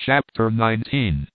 Chapter 19.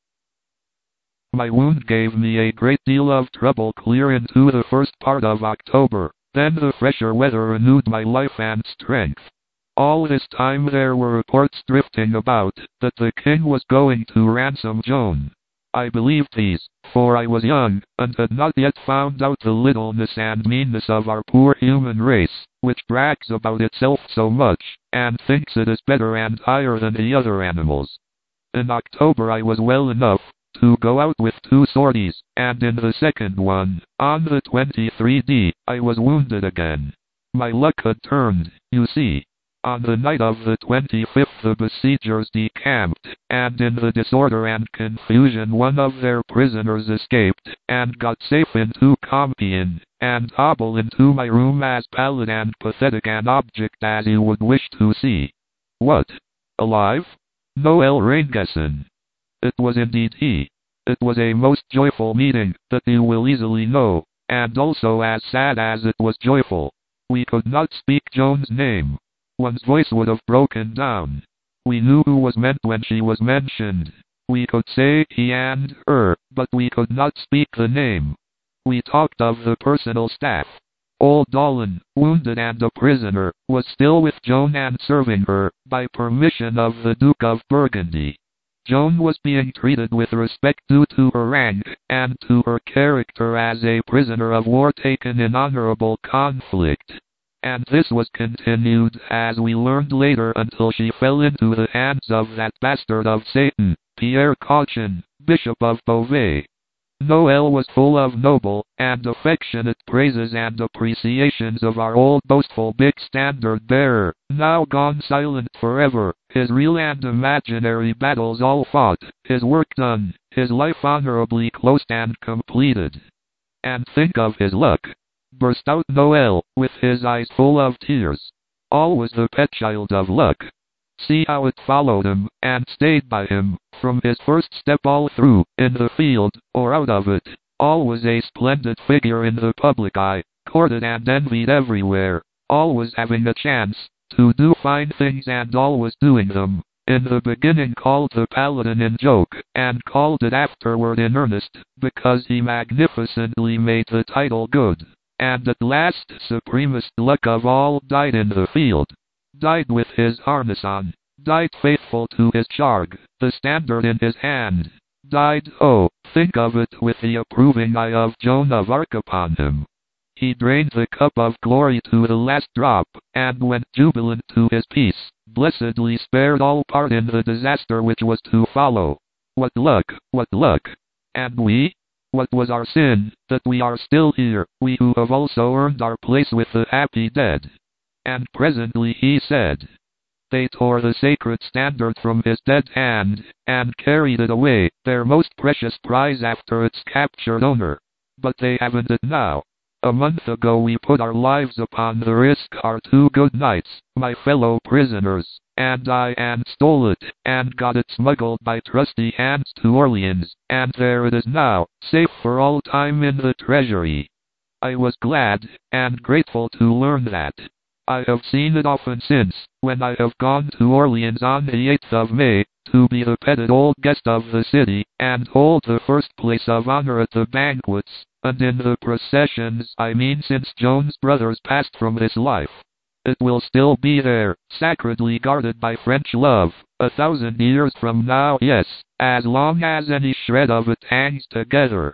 My wound gave me a great deal of trouble clear into the first part of October, then the fresher weather renewed my life and strength. All this time there were reports drifting about that the king was going to ransom Joan. I believed these, for I was young, and had not yet found out the littleness and meanness of our poor human race, which brags about itself so much, and thinks it is better and higher than the other animals. In October I was well enough to go out with 2 sorties, and in the second one, on the 23rd, I was wounded again. My luck had turned, you see. On the night of the 25th the besiegers decamped, and in the disorder and confusion one of their prisoners escaped, and got safe into Compiègne, and hobbled into my room as pallid and pathetic an object as you would wish to see. What? Alive? Noel Rainguesson. It was indeed he. It was a most joyful meeting, that you will easily know, and also as sad as it was joyful. We could not speak Joan's name. One's voice would have broken down. We knew who was meant when she was mentioned. We could say he and her, but we could not speak the name. We talked of the personal staff. Old Dolan, wounded and a prisoner, was still with Joan and serving her, by permission of the Duke of Burgundy. Joan was being treated with respect due to her rank, and to her character as a prisoner of war taken in honorable conflict. And this was continued, as we learned later, until she fell into the hands of that bastard of Satan, Pierre Cauchon, Bishop of Beauvais. Noel was full of noble and affectionate praises and appreciations of our old boastful big standard-bearer, now gone silent forever, his real and imaginary battles all fought, his work done, his life honorably closed and completed. And think of his luck! Burst out Noel, with his eyes full of tears. Always the pet child of luck. See how it followed him, and stayed by him, from his first step all through, in the field, or out of it. Always a splendid figure in the public eye, courted and envied everywhere, always having a chance to do fine things and always doing them. In the beginning called the Paladin in joke, and called it afterward in earnest, because he magnificently made the title good. And at last, supremest luck of all, died in the field. Died with his harness on. Died faithful to his charge, the standard in his hand. Died, oh, think of it, with the approving eye of Joan of Arc upon him. He drained the cup of glory to the last drop, and went jubilant to his peace, blessedly spared all part in the disaster which was to follow. What luck, what luck! And we? What was our sin, that we are still here, we who have also earned our place with the happy dead? And presently he said, they tore the sacred standard from his dead hand, and carried it away, their most precious prize after its captured owner. But they haven't it now. A month ago we put our lives upon the risk, our 2 good knights, my fellow prisoners, and I, and stole it, and got it smuggled by trusty hands to Orleans, and there it is now, safe for all time in the treasury. I was glad and grateful to learn that. I have seen it often since, when I have gone to Orleans on the 8th of May, to be the petted old guest of the city, and hold the first place of honor at the banquets, and in the processions, I mean, since Joan's brothers passed from this life. It will still be there, sacredly guarded by French love, 1,000 years from now, yes, as long as any shred of it hangs together.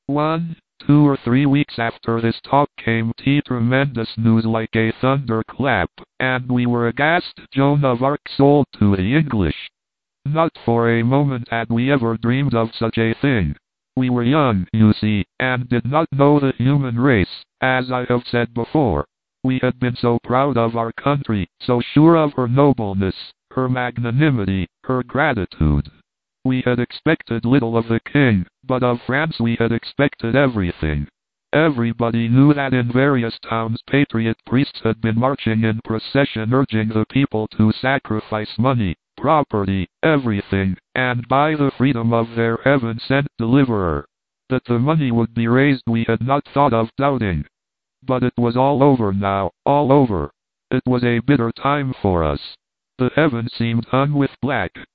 1, 2 or 3 weeks after this talk came tremendous news like a thunderclap, and we were aghast. Joan of Arc sold to the English. Not for a moment had we ever dreamed of such a thing. We were young, you see, and did not know the human race, as I have said before. We had been so proud of our country, so sure of her nobleness, her magnanimity, her gratitude. We had expected little of the king, but of France we had expected everything. Everybody knew that in various towns patriot priests had been marching in procession urging the people to sacrifice money, property, everything, and buy the freedom of their heaven-sent deliverer. That the money would be raised we had not thought of doubting. But it was all over now, all over. It was a bitter time for us. The heavens seemed hung with black,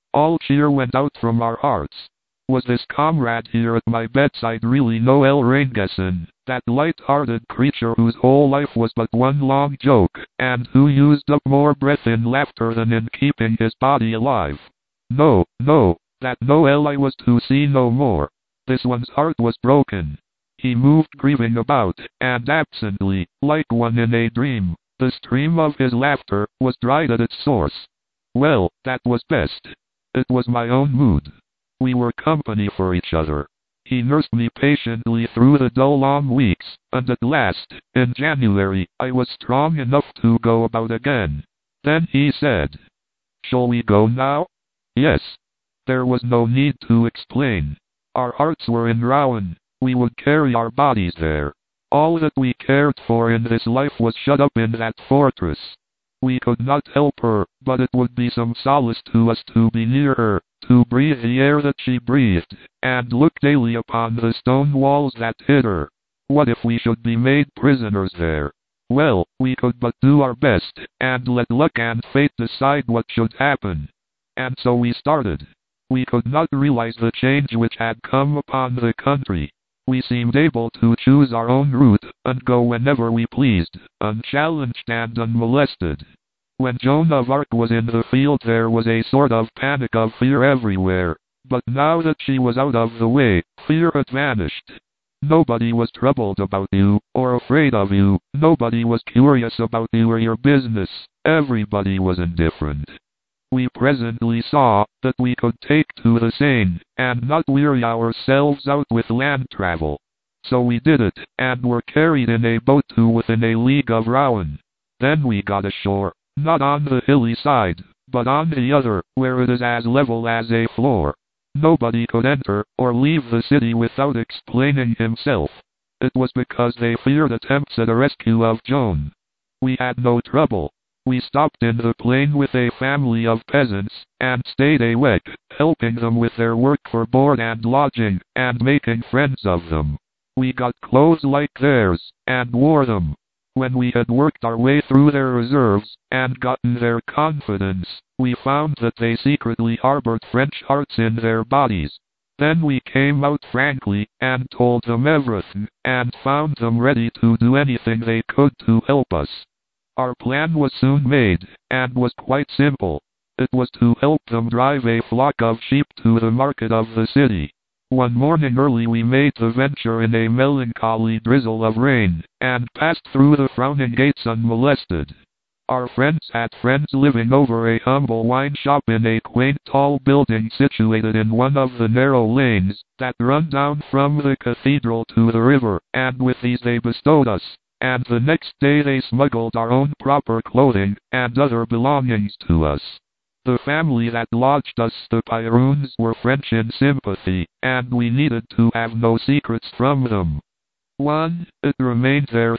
All cheer went out from our hearts. Was this comrade here at my bedside really Noel Rainguesson, that light-hearted creature whose whole life was but one long joke, and who used up more breath in laughter than in keeping his body alive? No, no, that Noel I was to see no more. This one's heart was broken. He moved grieving about, and absently, like one in a dream. The stream of his laughter was dried at its source. Well, that was best. It was my own mood. We were company for each other. He nursed me patiently through the dull long weeks, and at last, in January, I was strong enough to go about again. Then he said, "Shall we go now?" Yes. There was no need to explain. Our hearts were in Rouen. We would carry our bodies there. All that we cared for in this life was shut up in that fortress. We could not help her, but it would be some solace to us to be near her, to breathe the air that she breathed, and look daily upon the stone walls that hid her. What if we should be made prisoners there? Well, we could but do our best, and let luck and fate decide what should happen. And so we started. We could not realize the change which had come upon the country. We seemed able to choose our own route, and go whenever we pleased, unchallenged and unmolested. When Joan of Arc was in the field there was a sort of panic of fear everywhere, but now that she was out of the way, fear had vanished. Nobody was troubled about you, or afraid of you, nobody was curious about you or your business, everybody was indifferent. We presently saw that we could take to the Seine, and not weary ourselves out with land travel. So we did it, and were carried in a boat to within a league of Rouen. Then we got ashore, not on the hilly side, but on the other, where it is as level as a floor. Nobody could enter, or leave the city without explaining himself. It was because they feared attempts at a rescue of Joan. We had no trouble. We stopped in the plain with a family of peasants, and stayed a week, helping them with their work for board and lodging, and making friends of them. We got clothes like theirs, and wore them. When we had worked our way through their reserves, and gotten their confidence, we found that they secretly harbored French hearts in their bodies. Then we came out frankly, and told them everything, and found them ready to do anything they could to help us. Our plan was soon made, and was quite simple. It was to help them drive a flock of sheep to the market of the city. One morning early we made the venture in a melancholy drizzle of rain, and passed through the frowning gates unmolested. Our friends had friends living over a humble wine shop in a quaint tall building situated in one of the narrow lanes that run down from the cathedral to the river, and with these they bestowed us. And the next day they smuggled our own proper clothing, and other belongings to us. The family that lodged us, the Pyroons, were French in sympathy, and we needed to have no secrets from them. It remained there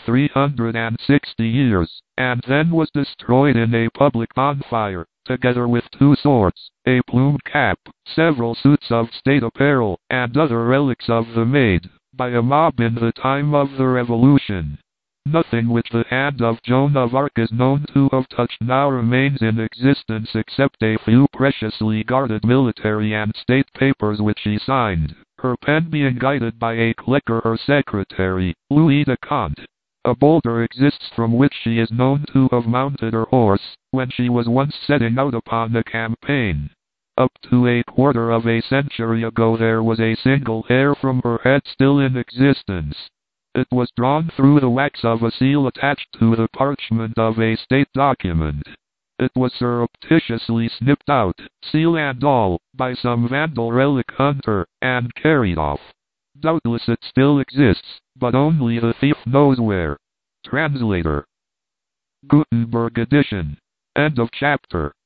360 years, and then was destroyed in a public bonfire, together with 2 swords, a plumed cap, several suits of state apparel, and other relics of the Maid, by a mob in the time of the Revolution. Nothing which the hand of Joan of Arc is known to have touched now remains in existence except a few preciously guarded military and state papers which she signed, her pen being guided by a clerk or her secretary, Louis de Conte. A boulder exists from which she is known to have mounted her horse, when she was once setting out upon a campaign. Up to a quarter of a century ago there was a single hair from her head still in existence. It was drawn through the wax of a seal attached to the parchment of a state document. It was surreptitiously snipped out, seal and all, by some vandal relic hunter, and carried off. Doubtless it still exists, but only the thief knows where. Translator. Gutenberg edition. End of chapter.